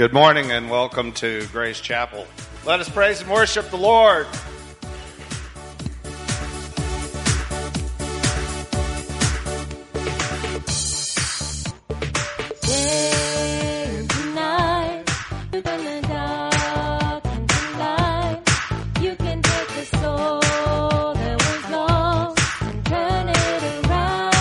Good morning and welcome to Grace Chapel. Let us praise and worship the Lord. Day and night, in the dark and the light, you can take the soul that was lost and turn it around.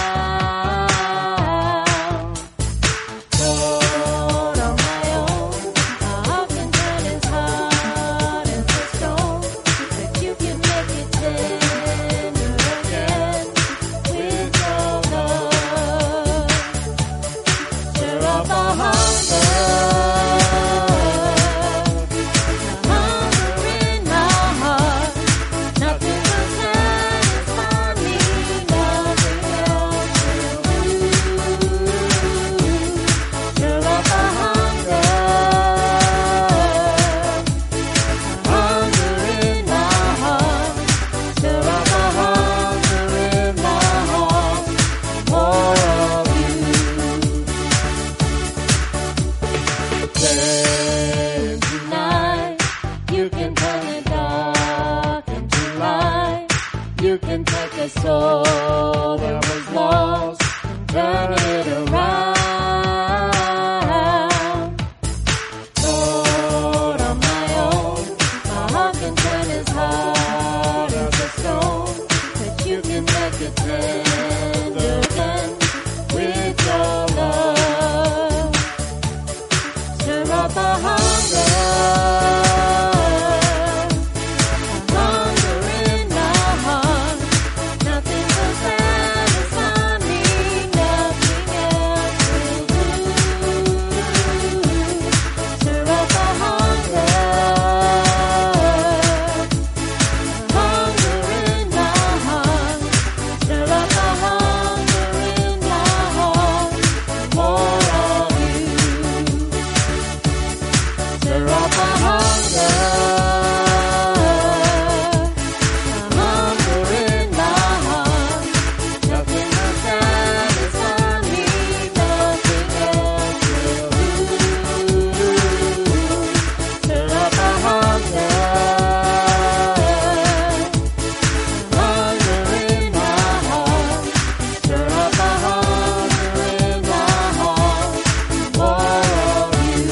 Lord, on my own, I can turn as hard as a stone, but you can make it tender again with your love. Stir up our hunger in my heart. Nothing will satisfy me, nothing else will do. Stir up our hunger in my heart. Stir up our hunger in my heart. More of you. Day and night, you can turn the dark into light. You can take a soul that was lost and turn it around. Lord, on my own, my heart can turn as hard as a stone, but you can make it tender again with your love. Stir up a hunger in my heart. Nothing will satisfy me, nothing else will do. Stir up a hunger in my heart. Stir up a hunger in my heart. More of you. Stir up a hunger in my heart. Nothing will satisfy me, nothing else will do. Stir up a hunger in my heart. Stir up a hunger in my heart. More of you.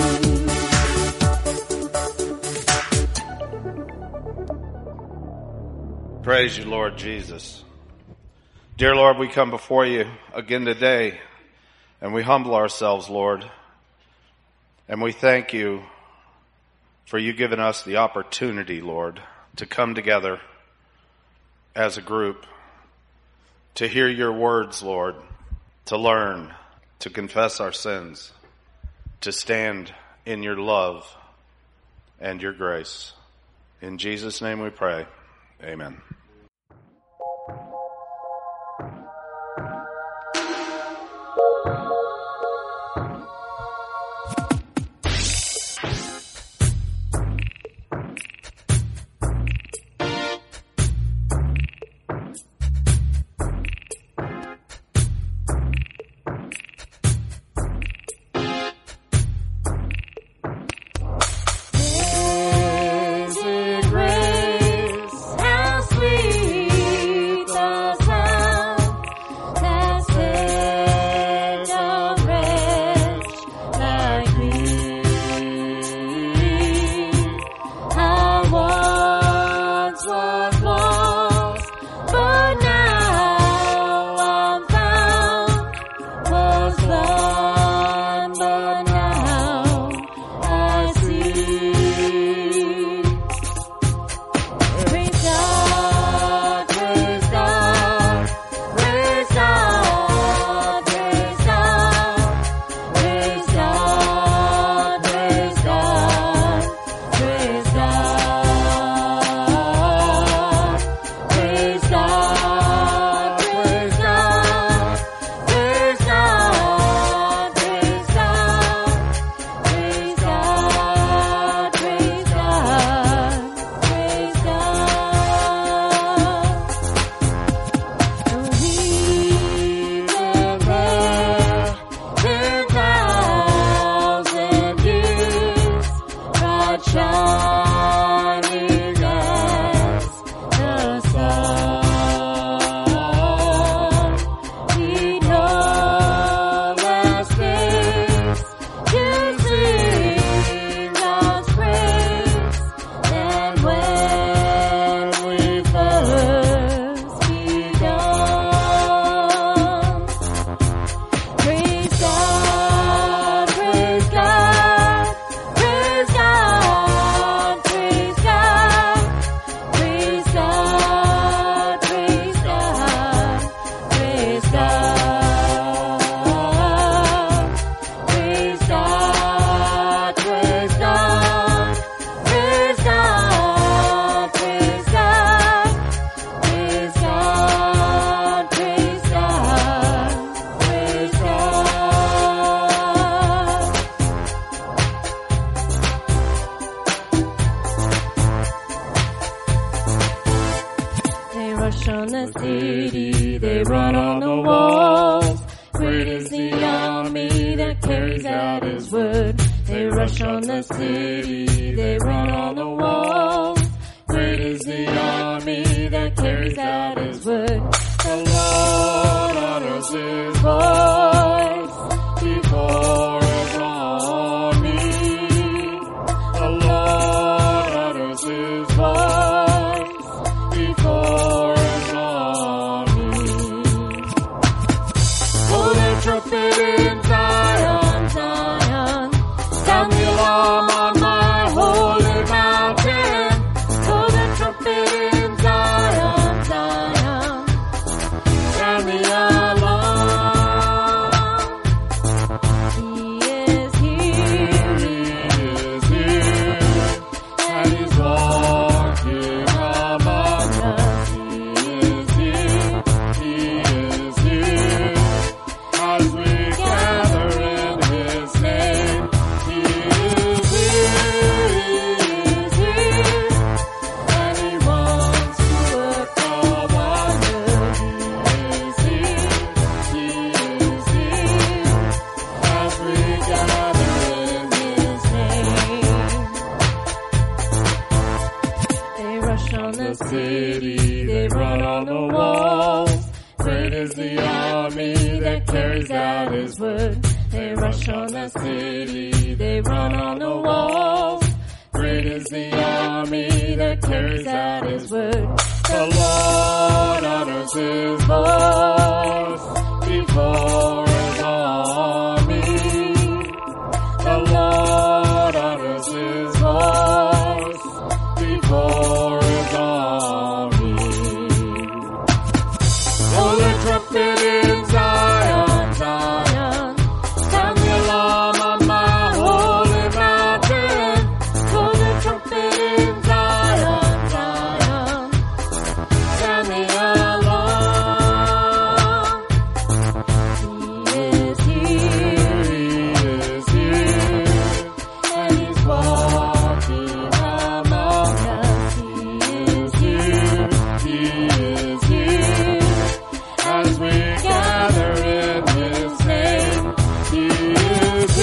Praise you, Lord Jesus. Dear Lord, we come before you again today and we humble ourselves, Lord. And we thank you for you giving us the opportunity, Lord, to come together as a group, to hear your words, Lord, to learn, to confess our sins, to stand in your love and your grace. In Jesus' name we pray. Amen. Amazing grace, how sweet rush on the city, they run on the walls. Great is the army that carries out his word. They rush on the city, they run on the walls. Great is the army that carries out his word. The Lord utters his voice before his army. The Lord utters his voice before his army. Oh, the trumpet in Zion, Zion, sound the alarm on my holy mountain. Oh, the trumpet in Zion, Zion, sound the alarm. He is here, and he's walking among us. He is here, as we gather in his name. He is here, and he wants to work a wonder. He is here, as we gather in his name. They rush on the city, they run on the walls. Great is the army that carries out his word. They rush on the city, they run on the walls. Great is the army that carries out his word. The Lord utters his voice before his army. The Lord utters his voice before his army. Oh, the trumpet in Zion, Zion, sound the alarm on my holy mountain. Oh, the trumpet in Zion, Zion, sound the alarm. He is here, and he's walking among us. He is here, as we gather in his name. He is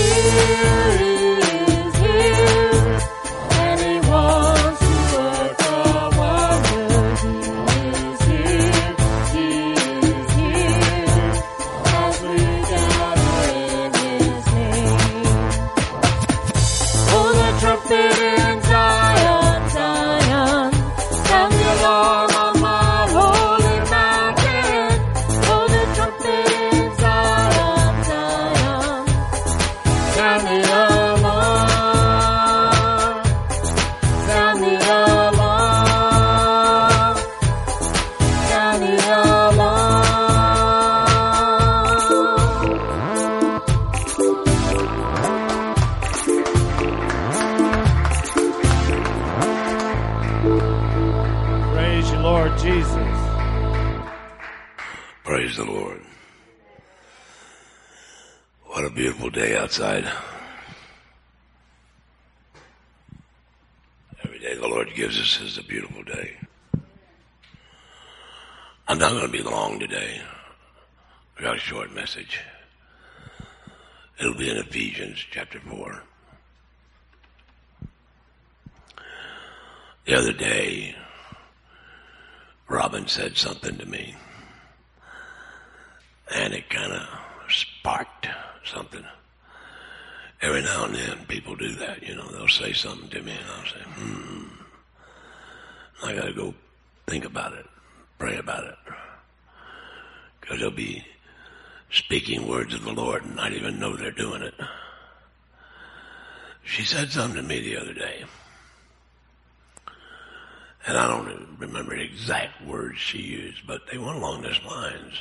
here, and he wants to work a wonder. He is here, as we gather in his name. Oh, the trumpet in Zion, Zion, sound the alarm on my holy mountain. Oh, the trumpet in Zion, Zion, sound the alarm, sound the alarm, sound the alarm. Praise you, Lord Jesus. Praise the Lord. What a beautiful day outside. Every day the Lord gives us is a beautiful day. I'm not going to be long today. I got a short message. It'll be in Ephesians chapter 4. The other day, Robin said something to me, and it kind of sparked something. Every now and then people do that, you know, they'll say something to me and I'll say, I gotta go think about it, pray about it. Because they'll be speaking words of the Lord and not even know they're doing it. She said something to me the other day. And I don't remember the exact words she used, but they went along these lines.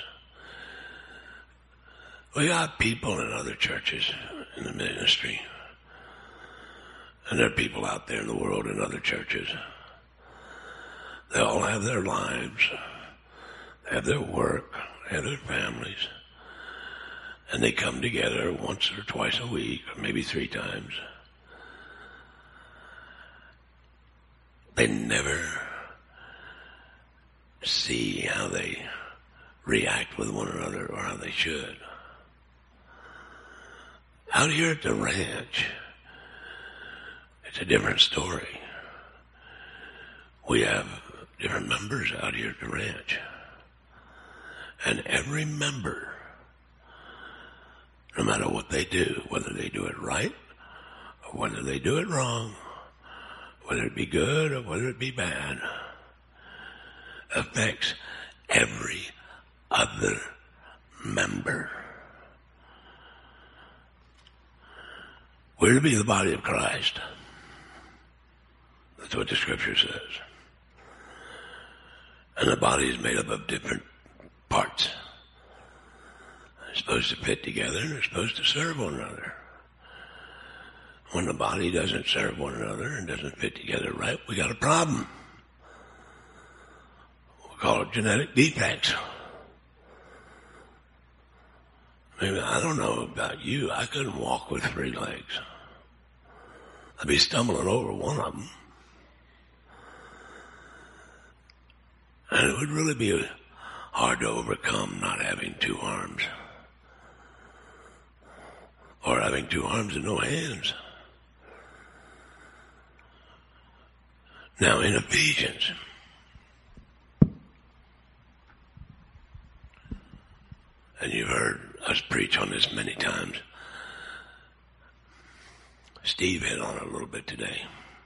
We got people in other churches in the ministry. And there are people out there in the world in other churches. They all have their lives. They have their work. They have their families. And they come together once or twice a week, or maybe 3 times. They never see how they react with one another or how they should. Out here at the ranch, it's a different story. We have different members out here at the ranch. And every member, no matter what they do, whether they do it right or whether they do it wrong, whether it be good or whether it be bad, affects every other member. We're to be the body of Christ. That's what the scripture says. And the body is made up of different parts. They're supposed to fit together and they're supposed to serve one another. When the body doesn't serve one another and doesn't fit together right, we got a problem. We call it genetic defects. Maybe, I don't know about you, I couldn't walk with 3 legs. I'd be stumbling over one of them. And it would really be hard to overcome not having 2 arms. Or having 2 arms and no hands. Now in Ephesians, and you've heard us preach on this many times. Steve hit on it a little bit today.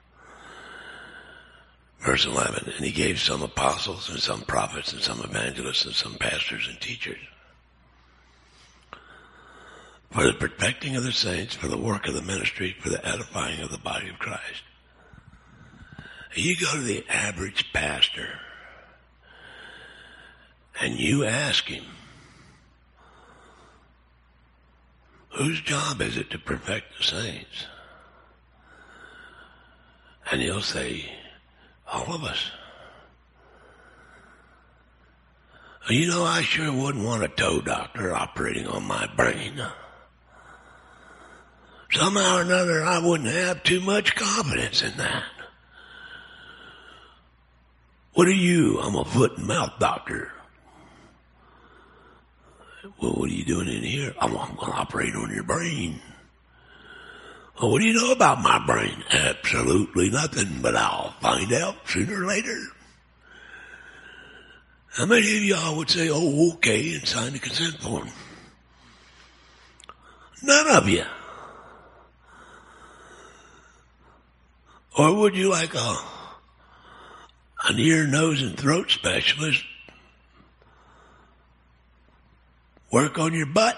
Verse 11, and he gave some apostles and some prophets and some evangelists and some pastors and teachers for the perfecting of the saints, for the work of the ministry, for the edifying of the body of Christ. You go to the average pastor and you ask him, whose job is it to perfect the saints? And he'll say, all of us. You know, I sure wouldn't want a toe doctor operating on my brain. Somehow or another, I wouldn't have too much confidence in that. What are you? I'm a foot and mouth doctor. Well, what are you doing in here? I'm going to operate on your brain. Well, what do you know about my brain? Absolutely nothing, but I'll find out sooner or later. How many of y'all would say, oh, okay, and sign the consent form? None of you. Or would you like an ear, nose, and throat specialist work on your butt?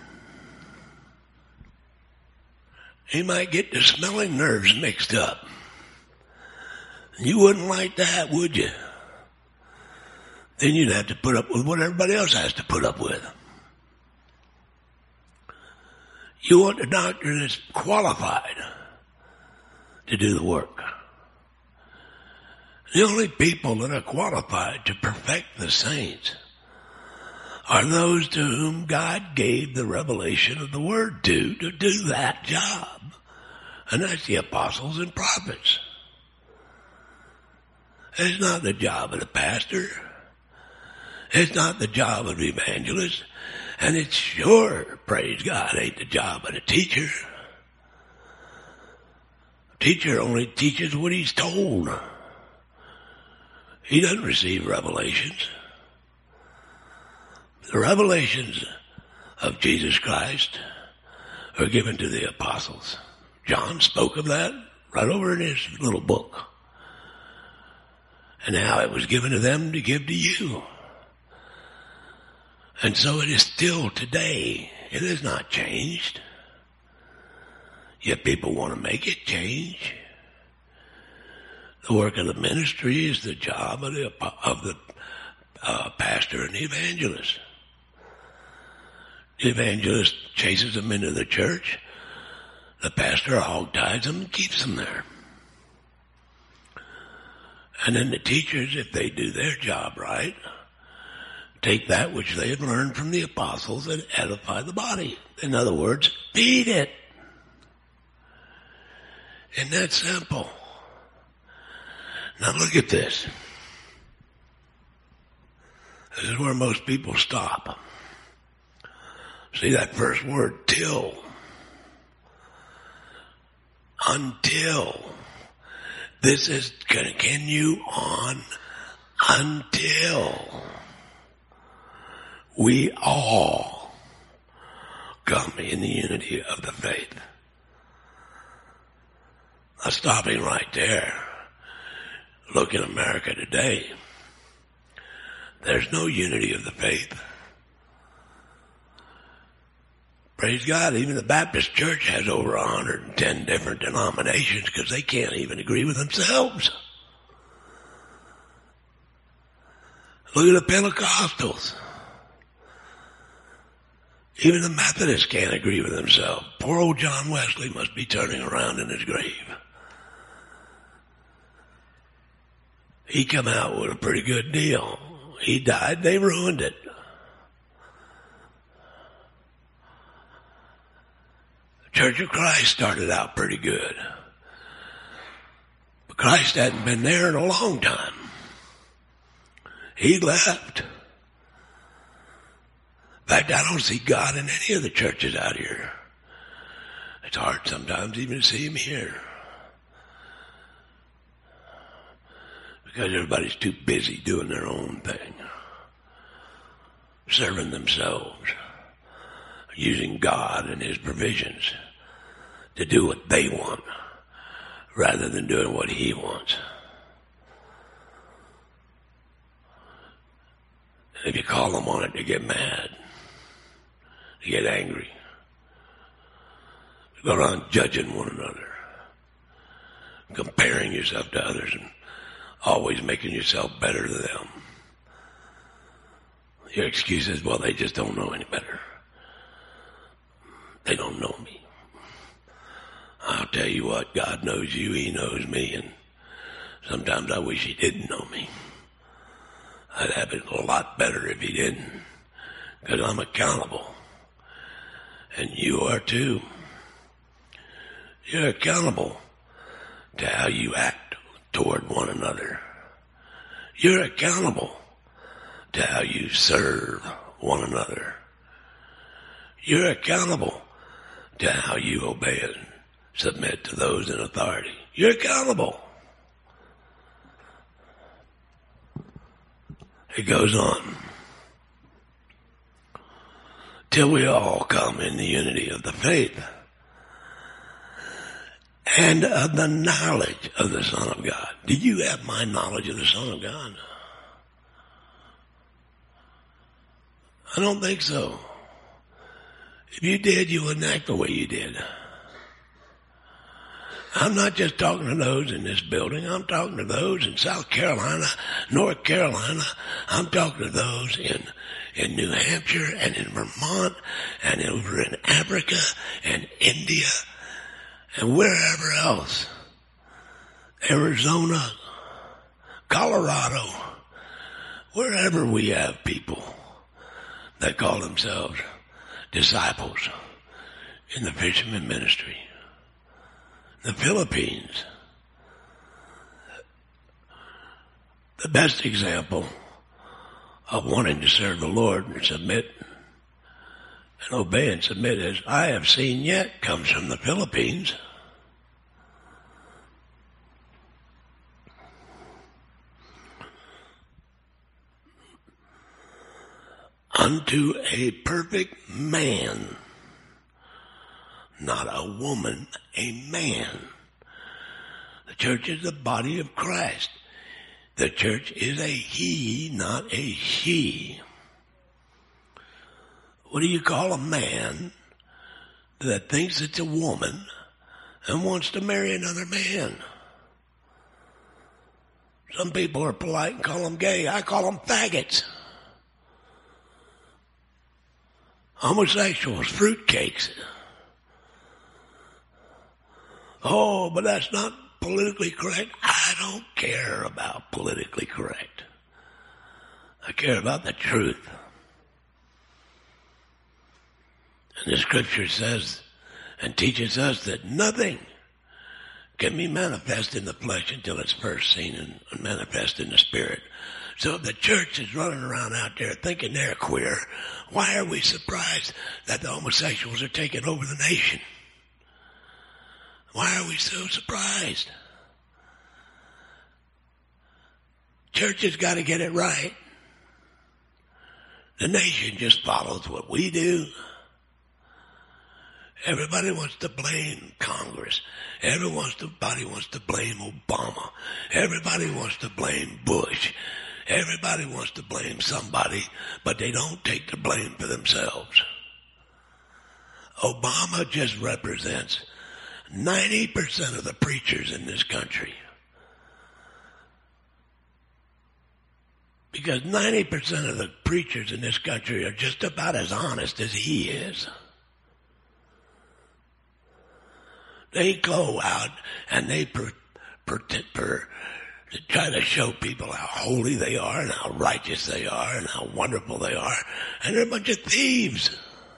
You might get the smelling nerves mixed up. You wouldn't like that, would you? Then you'd have to put up with what everybody else has to put up with. You want a doctor that's qualified to do the work. The only people that are qualified to perfect the saints are those to whom God gave the revelation of the Word to do that job. And that's the apostles and prophets. It's not the job of the pastor. It's not the job of the evangelist. And it's sure, praise God, ain't the job of the teacher. The teacher only teaches what he's told. He doesn't receive revelations. The revelations of Jesus Christ are given to the apostles. John spoke of that right over in his little book. And how it was given to them to give to you. And so it is still today. It has not changed. Yet people want to make it change. The work of the ministry is the job of the pastor and the evangelist. The evangelist chases them into the church. The pastor hog-ties them and keeps them there. And then the teachers, if they do their job right, take that which they have learned from the apostles and edify the body. In other words, feed it. Isn't that simple? Now look at this. This is where most people stop. See that first word, till. Until. This is going to continue on until we all come in the unity of the faith. Now stopping right there. Look in America today. There's no unity of the faith. Praise God, even the Baptist church has over 110 different denominations because they can't even agree with themselves. Look at the Pentecostals. Even the Methodists can't agree with themselves. Poor old John Wesley must be turning around in his grave. He come out with a pretty good deal. He died, they ruined it. The Church of Christ started out pretty good. But Christ hadn't been there in a long time. He left. In fact, I don't see God in any of the churches out here. It's hard sometimes even to see him here. Because everybody's too busy doing their own thing. Serving themselves. Using God and his provisions to do what they want rather than doing what he wants. And if you call them on it, they get mad. They get angry. They go around judging one another. Comparing yourself to others and always making yourself better than them. Your excuse is, well, they just don't know any better. They don't know me. I'll tell you what, God knows you, he knows me, and sometimes I wish he didn't know me. I'd have it a lot better if he didn't, because I'm accountable. And you are too. You're accountable to how you act toward one another. You're accountable to how you serve one another. You're accountable to how you obey and submit to those in authority. You're accountable. It goes on. Till we all come in the unity of the faith and of the knowledge of the Son of God. Do you have my knowledge of the Son of God? I don't think so. If you did, you wouldn't act the way you did. I'm not just talking to those in this building. I'm talking to those in South Carolina, North Carolina. I'm talking to those in New Hampshire and in Vermont and over in Africa and India and wherever else. Arizona, Colorado, wherever we have people that call themselves disciples in the fisherman ministry. The Philippines, the best example of wanting to serve the Lord and submit and obey and submit as I have seen yet comes from the Philippines. Unto a perfect man. Not a woman, a man. The church is the body of Christ. The church is a he, not a she. What do you call a man that thinks it's a woman and wants to marry another man? Some people are polite and call them gay. I call them faggots. Homosexuals, fruitcakes. Oh, but that's not politically correct. I don't care about politically correct. I care about the truth. And the scripture says and teaches us that nothing can be manifest in the flesh until it's first seen and manifest in the spirit. So if the church is running around out there thinking they're queer, why are we surprised that the homosexuals are taking over the nation? Why are we so surprised? Church has got to get it right. The nation just follows what we do. Everybody wants to blame Congress. Everybody wants to blame Obama. Everybody wants to blame Bush. Everybody wants to blame somebody, but they don't take the blame for themselves. Obama just represents 90% of the preachers in this country. Because 90% of the preachers in this country are just about as honest as he is. They go out and they try to show people how holy they are and how righteous they are and how wonderful they are. And they're a bunch of thieves.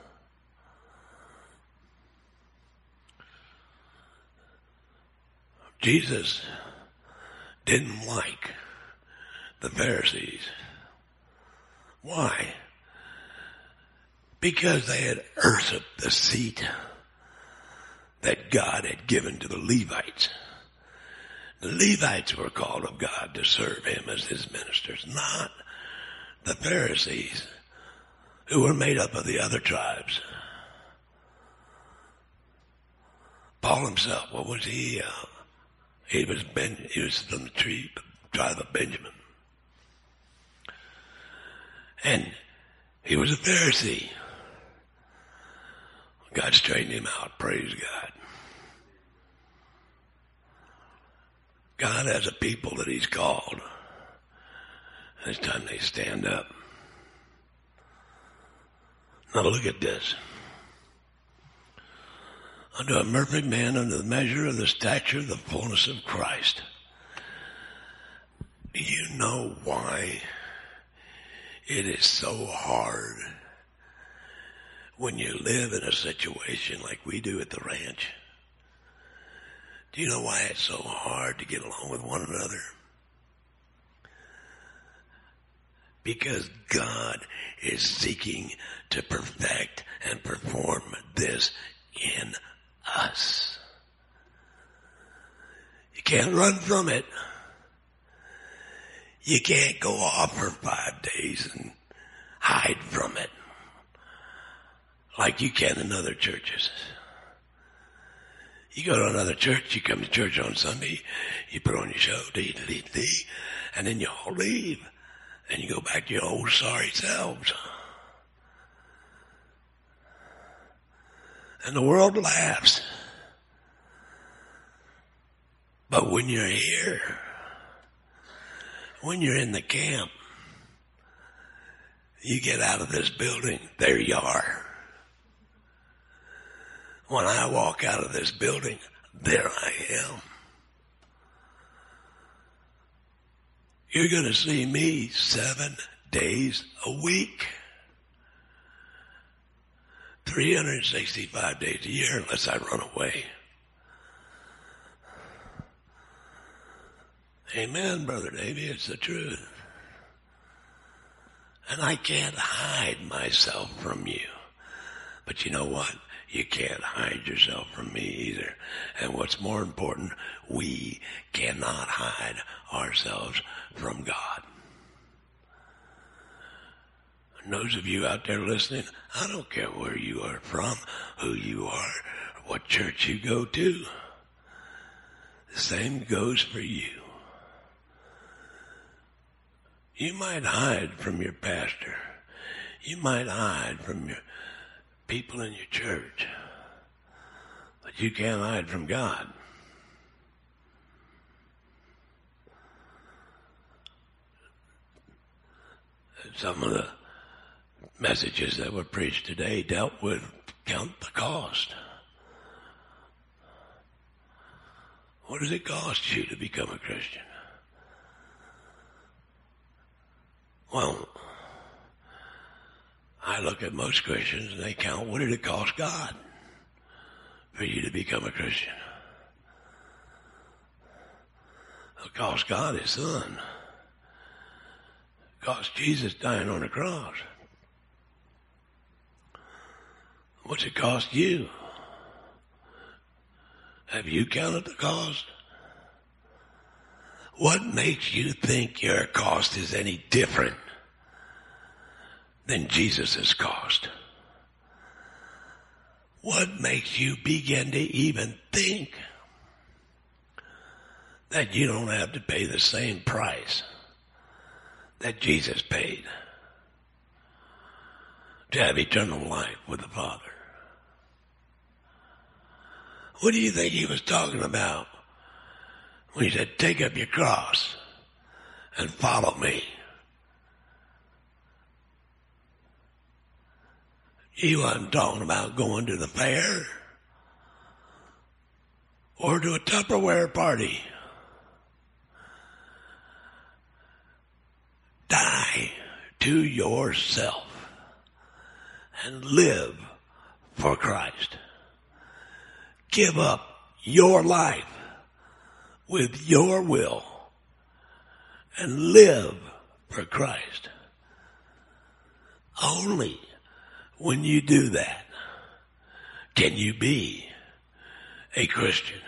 Jesus didn't like the Pharisees. Why? Because they had usurped the seat that God had given to the Levites. The Levites were called of God to serve him as his ministers, not the Pharisees, who were made up of the other tribes. Paul himself, what was he? He was from the tribe of Benjamin. And he was a Pharisee. God straightened him out, praise God. God has a people that he's called. And it's time they stand up. Now look at this. Unto a perfect man, unto the measure of the stature of the fullness of Christ. Do you know why it is so hard when you live in a situation like we do at the ranch? Do you know why it's so hard to get along with one another? Because God is seeking to perfect and perform this in us. You can't run from it. You can't go off for 5 days and hide from it like you can in other churches. You go to another church, you come to church on Sunday, you put on your show, and then you all leave, and you go back to your old sorry selves. And the world laughs. But when you're here, when you're in the camp, you get out of this building, there you are. When I walk out of this building, there I am. You're going to see me 7 days a week. 365 days a year unless I run away. Amen, Brother Davy, it's the truth. And I can't hide myself from you. But you know what? You can't hide yourself from me either. And what's more important, we cannot hide ourselves from God. And those of you out there listening, I don't care where you are from, who you are, or what church you go to. The same goes for you. You might hide from your pastor. You might hide from your people in your church. But you can't hide from God. Some of the messages that were preached today dealt with count the cost. What does it cost you to become a Christian? Well, I look at most Christians and they count, what did it cost God for you to become a Christian? cost God his son. It cost Jesus dying on the cross. What's it cost you? Have you counted the cost? What makes you think your cost is any different than Jesus' cost? What makes you begin to even think that you don't have to pay the same price that Jesus paid to have eternal life with the Father? What do you think he was talking about when he said, take up your cross and follow me? He wasn't talking about going to the fair or to a Tupperware party. Die to yourself and live for Christ. Give up your life with your will and live for Christ. Only when you do that can you be a Christian.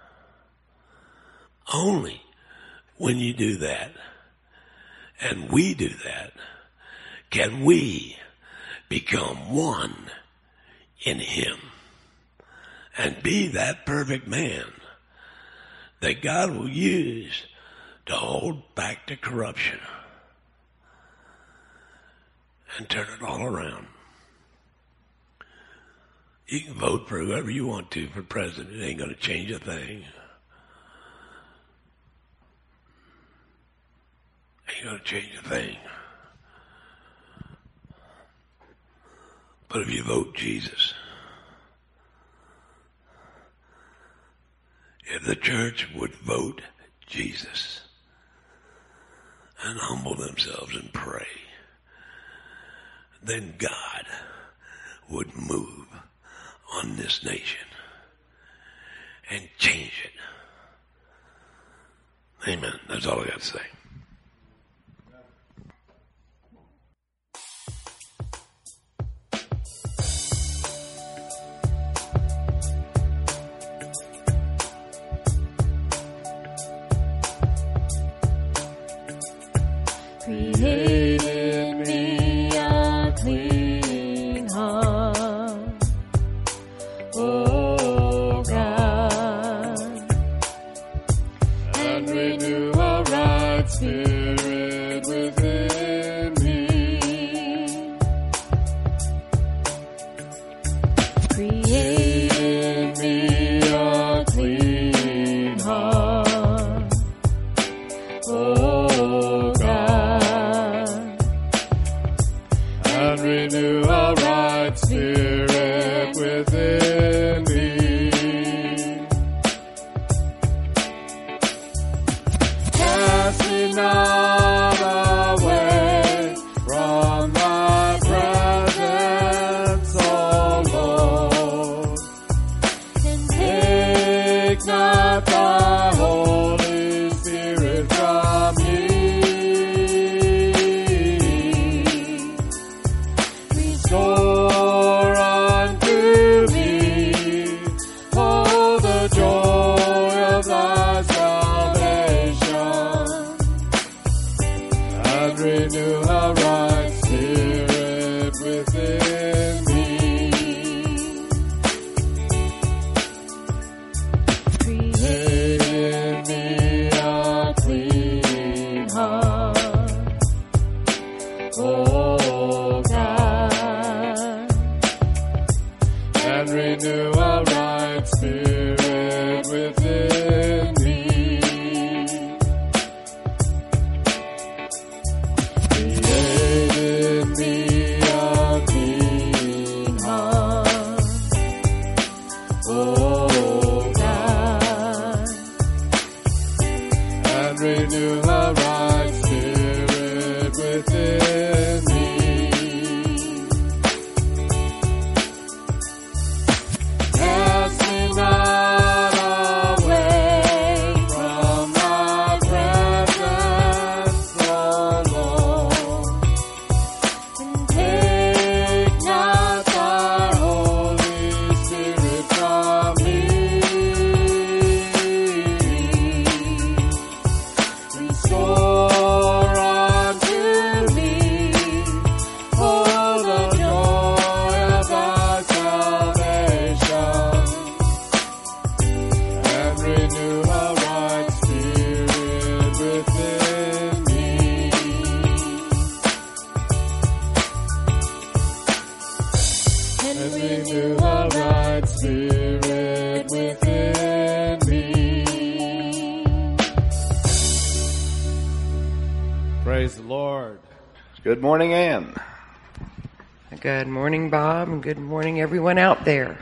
Only when you do that, and we do that, can we become one in him and be that perfect man that God will use to hold back the corruption and turn it all around. You can vote for whoever you want to for president. It ain't going to change a thing. Ain't going to change a thing. But if you vote Jesus, if the church would vote Jesus and humble themselves and pray, then God would move on this nation and change it. Amen. That's all I got to say. Create in me a clean heart, O God, and renew a right spirit within me. Create in me a clean heart, O God, and renew a right spirit within me. Cast me not away from thy presence, O Lord, and take not thy Holy Spirit from me. Restore unto me, oh, the joy of thy salvation, and renew a right spirit within me. Create in me a clean heart, O God, and renew a right spirit within me. Create in me a clean heart, O God, and renew a right spirit within me. Cast me not away from thy presence, Praise the Lord. Good morning, Ann. Good morning, Bob, and good morning, everyone out there.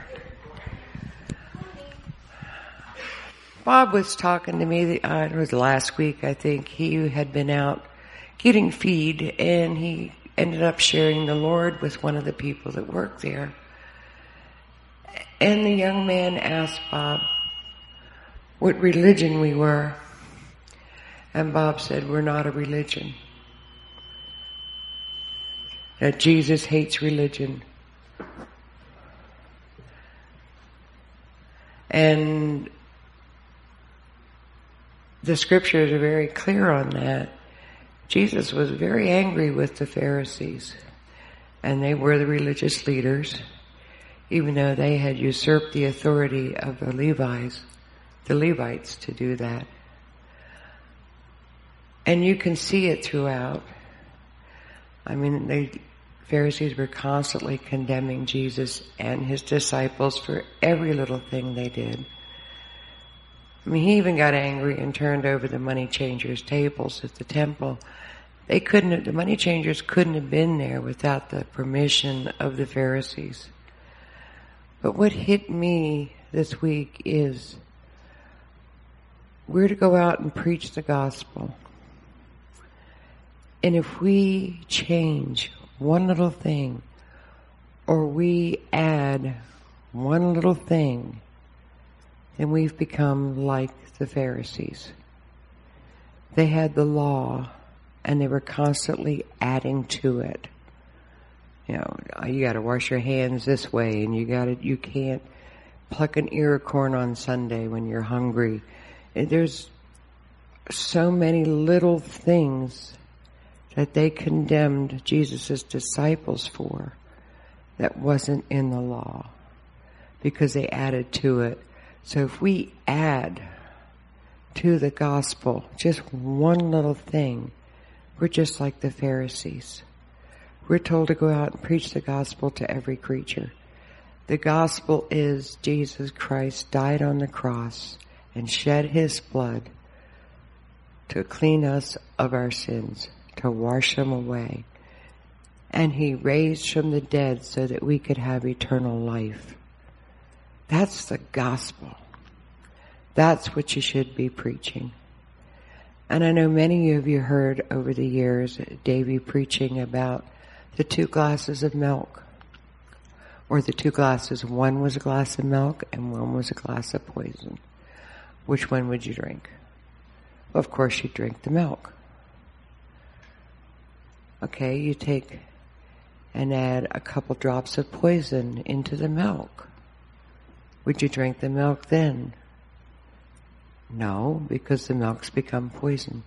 Bob was talking to me, it was last week, I think. He had been out getting feed, and he ended up sharing the Lord with one of the people that worked there. And the young man asked Bob what religion we were. And Bob said, we're not a religion. That Jesus hates religion. And the scriptures are very clear on that. Jesus was very angry with the Pharisees, and they were the religious leaders, even though they had usurped the authority of the Levites to do that. And you can see it throughout. I mean, the Pharisees were constantly condemning Jesus and his disciples for every little thing they did. I mean, he even got angry and turned over the money changers' tables at the temple. The money changers couldn't have been there without the permission of the Pharisees. But what hit me this week is we're to go out and preach the gospel. And if we change one little thing, or we add one little thing, then we've become like the Pharisees. They had the law, and they were constantly adding to it. You know, you got to wash your hands this way, and you can't pluck an ear of corn on Sunday when you're hungry. And there's so many little things that they condemned Jesus' disciples for that wasn't in the law, because they added to it. So if we add to the gospel just one little thing, we're just like the Pharisees. We're told to go out and preach the gospel to every creature. The gospel is Jesus Christ died on the cross and shed his blood to clean us of our sins, to wash them away. And he raised from the dead so that we could have eternal life. That's the gospel. That's what you should be preaching. And I know many of you heard over the years Davey preaching about the 2 glasses of milk. Or the 2 glasses. One was a glass of milk and one was a glass of poison. Which one would you drink? Well, of course you'd drink the milk. Okay, you take and add a couple drops of poison into the milk. Would you drink the milk then? No, because the milk's become poison.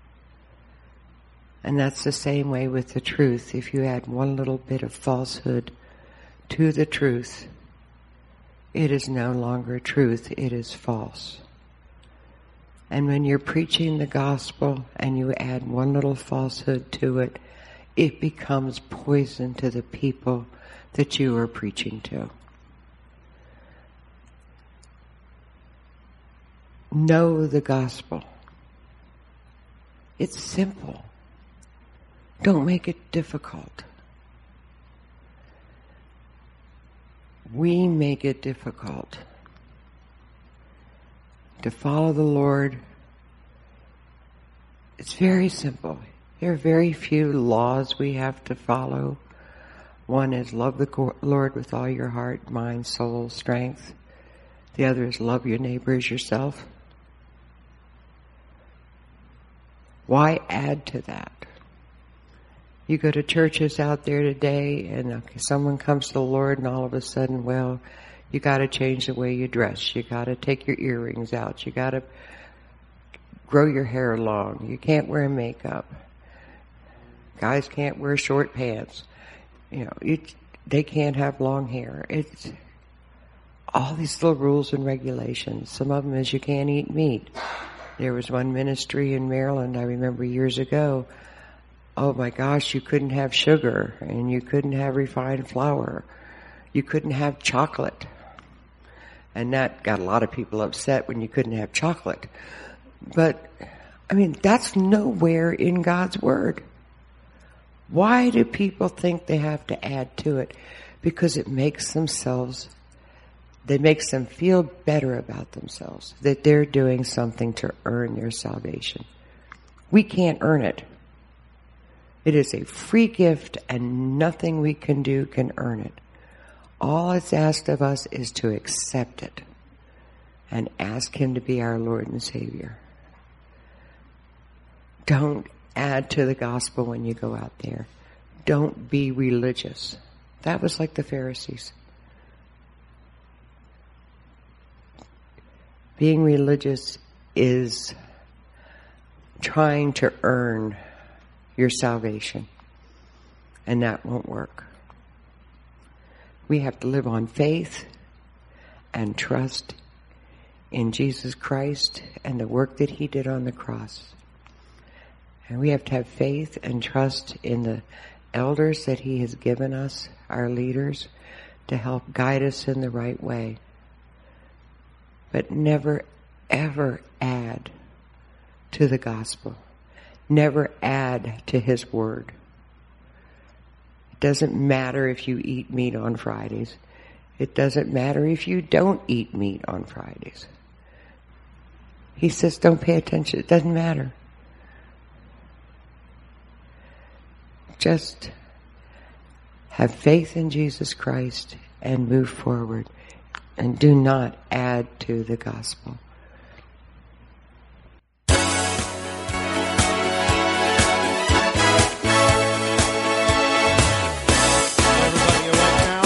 And that's the same way with the truth. If you add one little bit of falsehood to the truth, it is no longer truth, it is false. And when you're preaching the gospel and you add one little falsehood to it, it becomes poison to the people that you are preaching to. Know the gospel. It's simple. Don't make it difficult. We make it difficult. To follow the Lord, it's very simple. There are very few laws we have to follow. One is love the Lord with all your heart, mind, soul, strength. The other is love your neighbor as yourself. Why add to that? You go to churches out there today and someone comes to the Lord and all of a sudden, well, you got to change the way you dress. You got to take your earrings out. You got to grow your hair long. You can't wear makeup. Guys can't wear short pants. You know, they can't have long hair. It's all these little rules and regulations. Some of them is you can't eat meat. There was one ministry in Maryland, I remember years ago. Oh my gosh, you couldn't have sugar and you couldn't have refined flour. You couldn't have chocolate. And that got a lot of people upset when you couldn't have chocolate. But I mean, that's nowhere in God's Word. Why do people think they have to add to it? Because it makes them feel better about themselves, that they're doing something to earn their salvation. We can't earn it. It is a free gift, and nothing we can do can earn it. All it's asked of us is to accept it and ask Him to be our Lord and Savior. Don't add to the gospel when you go out there. Don't be religious. That was like the Pharisees. Being religious is trying to earn your salvation, and that won't work. We have to live on faith and trust in Jesus Christ and the work that He did on the cross. And we have to have faith and trust in the elders that He has given us, our leaders, to help guide us in the right way. But never, ever add to the gospel. Never add to His word. It doesn't matter if you eat meat on Fridays. It doesn't matter if you don't eat meat on Fridays. He says don't pay attention. It doesn't matter. Just have faith in Jesus Christ and move forward. And do not add to the gospel. Everybody awake now?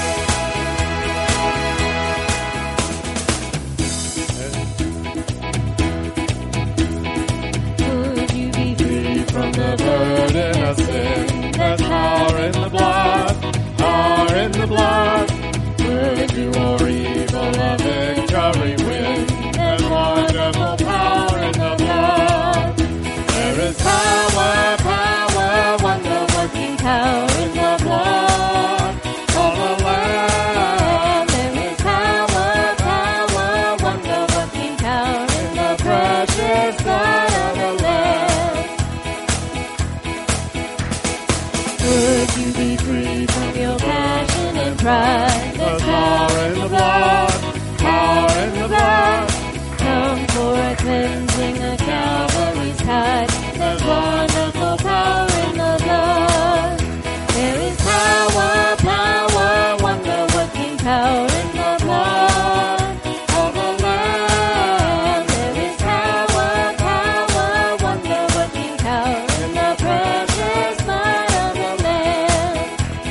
Would you be free from the Burden of sin, there's power in the blood, power in the blood. Would you or evil a victory win? There's wonderful power in the blood. There is power, power, wonder-working power in the blood of the Lamb. There is power, power, wonder-working power in the Precious blood of the Lamb. Would you be free from your passion and pride? There's power in the blood, power in the blood. Come for a cleansing at Calvary's tide. There's wonderful power in the blood. There is power, power, wonder-working power in the blood of the Lamb. There is power, power, wonder-working power in the precious blood of the Lamb.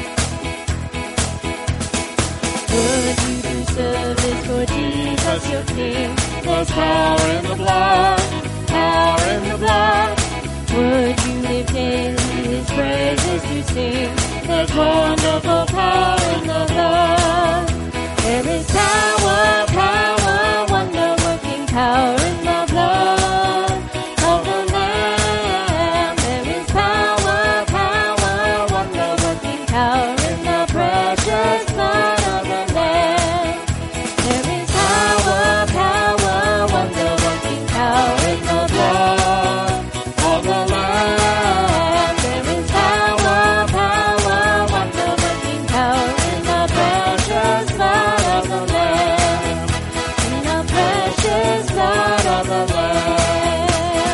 Would you do service for Jesus your King? There's power in the blood, power in the blood. Would you live daily His praises to sing? There's wonderful power in the blood. There is power, power, wonder-working power in the blood of the Lamb. There is power, power, wonder-working power in the precious blood of the Lamb. There is power, power, wonder-working power in the blood Of the Lamb. There is power, power, wonder-working power in the precious blood of the Lamb. In the precious blood of the Lamb.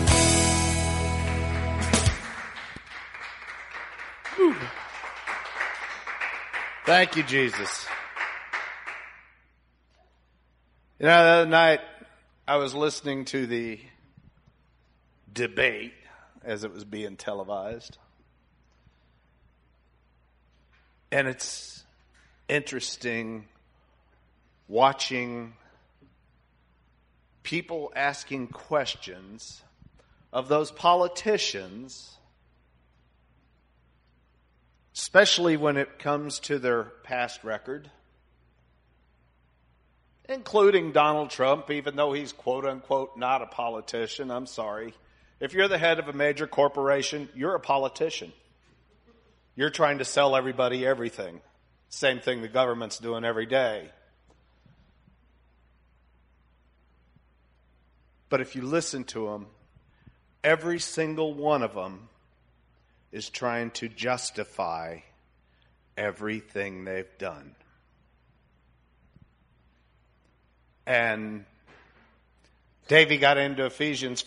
Thank you, Jesus. You know, the other night I was listening to the debate as it was being televised. And it's interesting watching people asking questions of those politicians, especially when it comes to their past record, including Donald Trump, even though he's quote-unquote not a politician. I'm sorry. If you're the head of a major corporation, you're a politician. You're trying to sell everybody everything. Same thing the government's doing every day. But if you listen to them, every single one of them is trying to justify everything they've done. And Davey got into Ephesians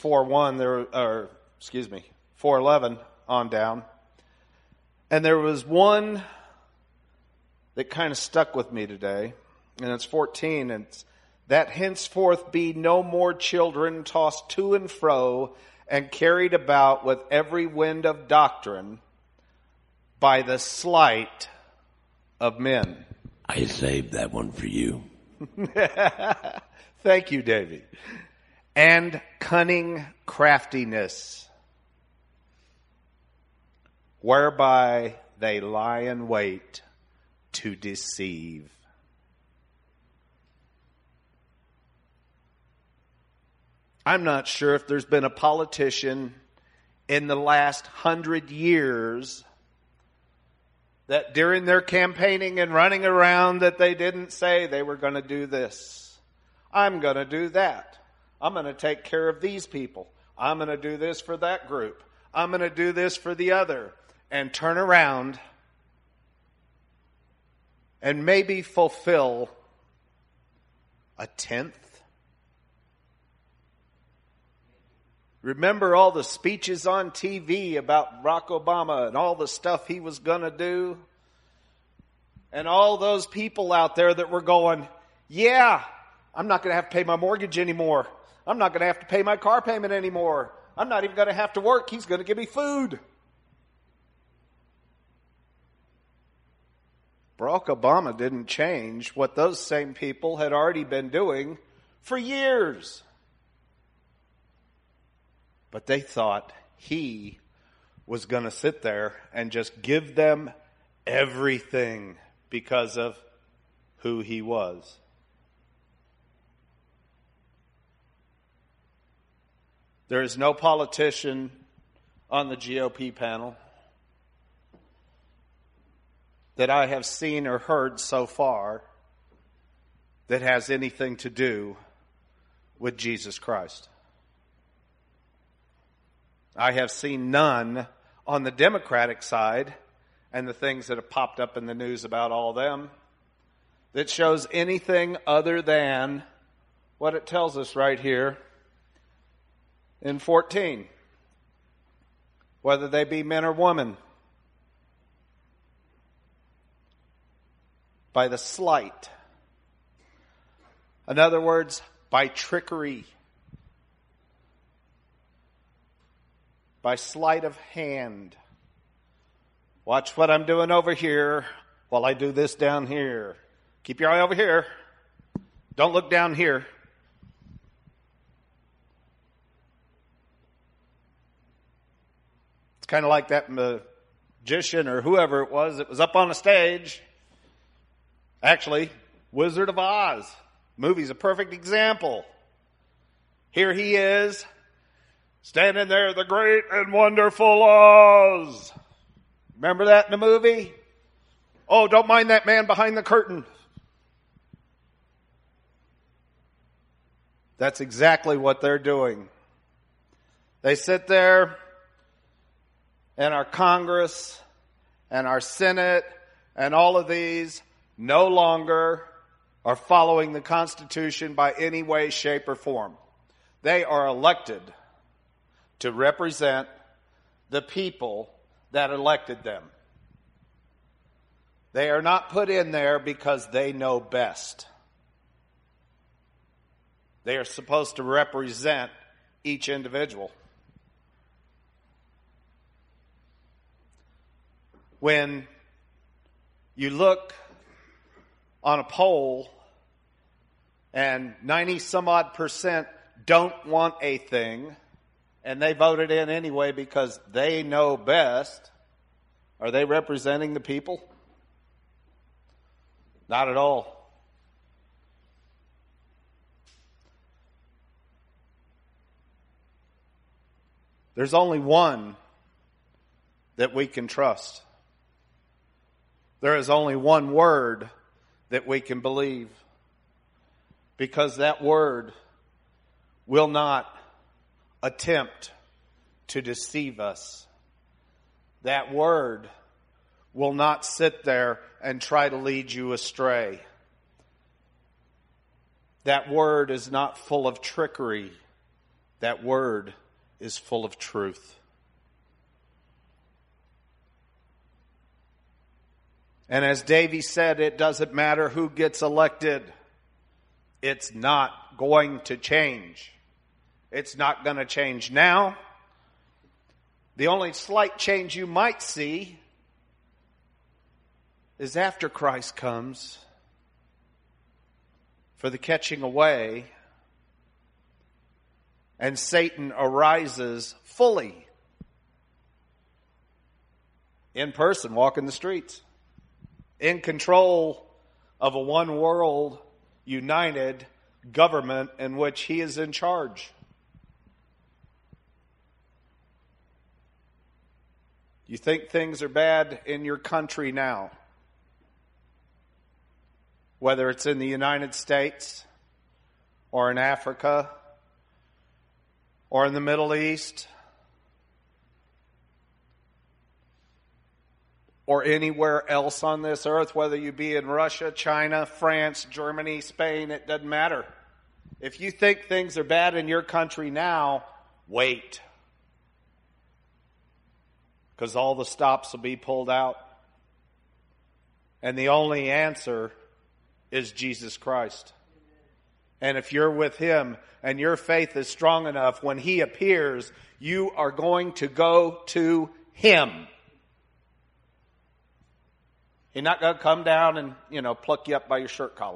4:11 on down. And there was one that kind of stuck with me today, and it's 14, and it's, that henceforth be no more children tossed to and fro and carried about with every wind of doctrine by the sleight of men. I saved that one for you. Thank you, Davey. And cunning craftiness, whereby they lie in wait to deceive. I'm not sure if there's been a politician in the last 100 years that during their campaigning and running around that they didn't say they were going to do this. I'm going to do that. I'm going to take care of these people. I'm going to do this for that group. I'm going to do this for the other. And turn around and maybe fulfill a tenth. Remember all the speeches on TV about Barack Obama and all the stuff he was going to do? And all those people out there that were going, yeah, I'm not going to have to pay my mortgage anymore. I'm not going to have to pay my car payment anymore. I'm not even going to have to work. He's going to give me food. Barack Obama didn't change what those same people had already been doing for years. But they thought he was going to sit there and just give them everything because of who he was. There is no politician on the GOP panel that I have seen or heard so far that has anything to do with Jesus Christ. I have seen none on the Democratic side, and the things that have popped up in the news about all of them, that shows anything other than what it tells us right here in 14. Whether they be men or women. By the sleight. In other words, by trickery. By sleight of hand. Watch what I'm doing over here while I do this down here. Keep your eye over here. Don't look down here. It's kind of like that magician or whoever it was that was up on a stage. Actually, Wizard of Oz. Movie's a perfect example. Here he is, standing there, the great and wonderful Oz. Remember that in the movie? Oh, don't mind that man behind the curtain. That's exactly what they're doing. They sit there, and our Congress and our Senate and all of these no longer are following the Constitution by any way, shape, or form. They are elected to represent the people that elected them. They are not put in there because they know best. They are supposed to represent each individual. When you look on a poll and 90 some odd % don't want a thing, and they voted in anyway because they know best, are they representing the people? Not at all. There's only one that we can trust. There is only one word that we can believe, because that word will not attempt to deceive us. That word will not sit there and try to lead you astray. That word is not full of trickery. That word is full of truth. And as Davy said, it doesn't matter who gets elected. It's not going to change. It's not going to change now. The only slight change you might see is after Christ comes for the catching away and Satan arises fully in person, walking the streets, in control of a one world, united government in which he is in charge. You think things are bad in your country now? Whether it's in the United States or in Africa or in the Middle East or anywhere else on this earth, whether you be in Russia, China, France, Germany, Spain, it doesn't matter. If you think things are bad in your country now, wait. Because all the stops will be pulled out. And the only answer is Jesus Christ. And if you're with Him and your faith is strong enough, when He appears, you are going to go to Him. He's not going to come down and, pluck you up by your shirt collar.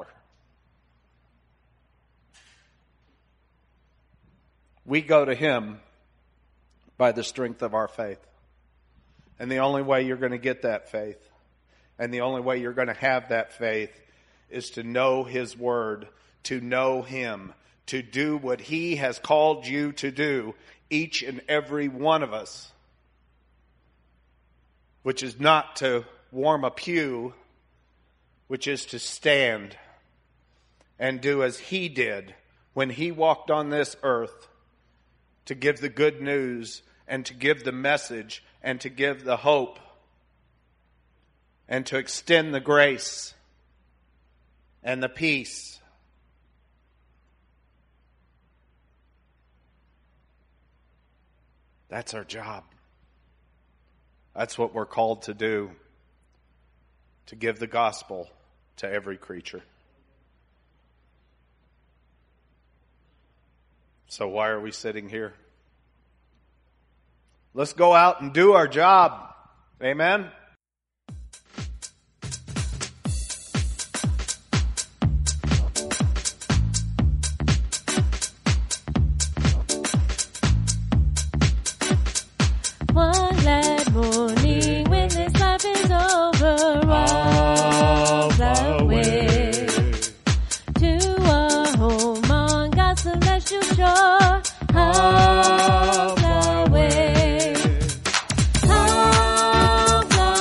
We go to Him by the strength of our faith. And the only way you're going to get that faith, and the only way you're going to have that faith, is to know His Word, to know Him, to do what He has called you to do, each and every one of us, which is not to warm a pew, which is to stand and do as He did when He walked on this earth, to give the good news and to give the message and to give the hope and to extend the grace and the peace. That's our job. That's what we're called to do, to give the gospel to every creature. So why are we sitting here? Let's go out and do our job. Amen? One glad morning when this life is over, I'll fly away to a home on God's celestial shore. I'll fly away. I'll fly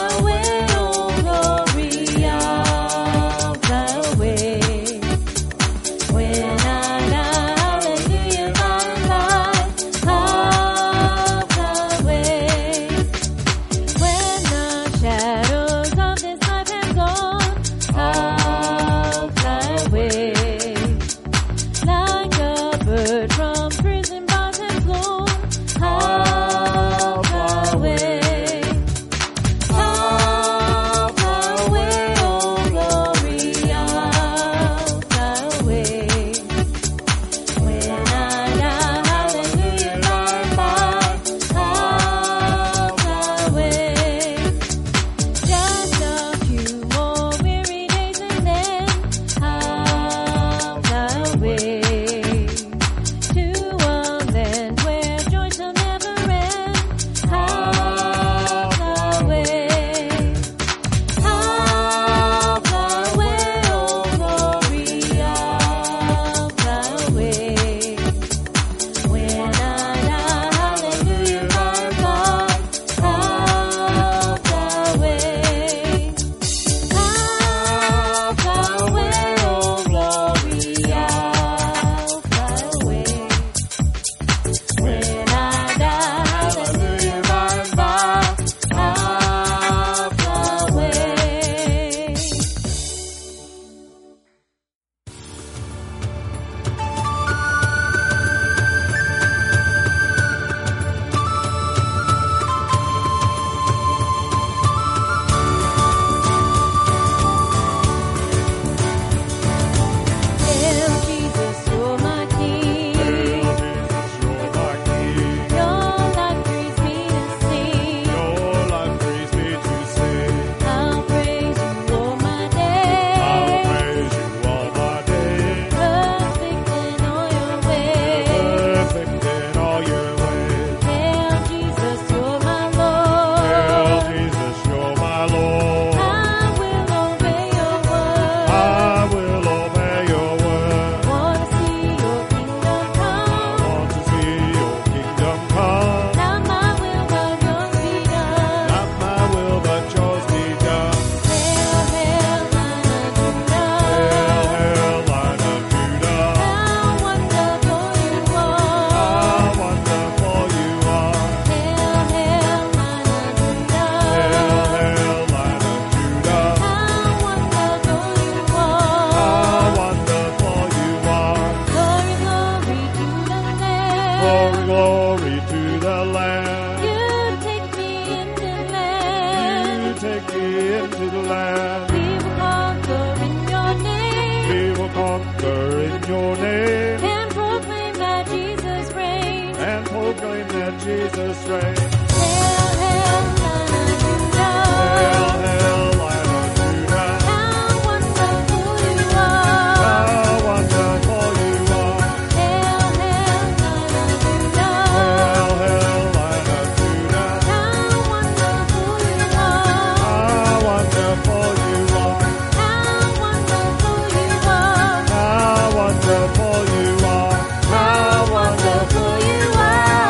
Glory, glory to the Lamb. You take me into the land. You take me into the land. We will conquer in your name. We will conquer in your name. And proclaim that Jesus reigns. And proclaim that Jesus reigns. Hail, hail, Lion of Judah. Hail, hail, Lion of Judah. How wonderful you are. How wonderful you are. Hail, hail, Lion of Judah. Hail, hail, Lion of Judah. How wonderful you are. How wonderful you are. How wonderful you are. How wonderful you are. How wonderful you are.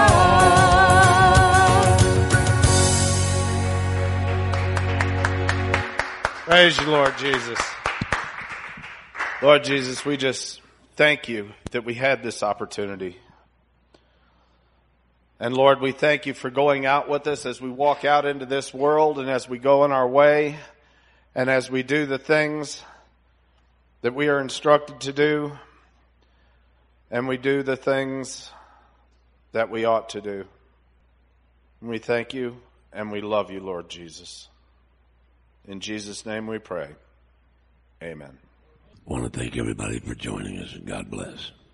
Praise you, Lord Jesus. Lord Jesus, we just thank you that we had this opportunity. And Lord, we thank you for going out with us as we walk out into this world and as we go on our way and as we do the things that we are instructed to do and we do the things that we ought to do. And we thank you and we love you, Lord Jesus. In Jesus' name we pray. Amen. I want to thank everybody for joining us, and God bless.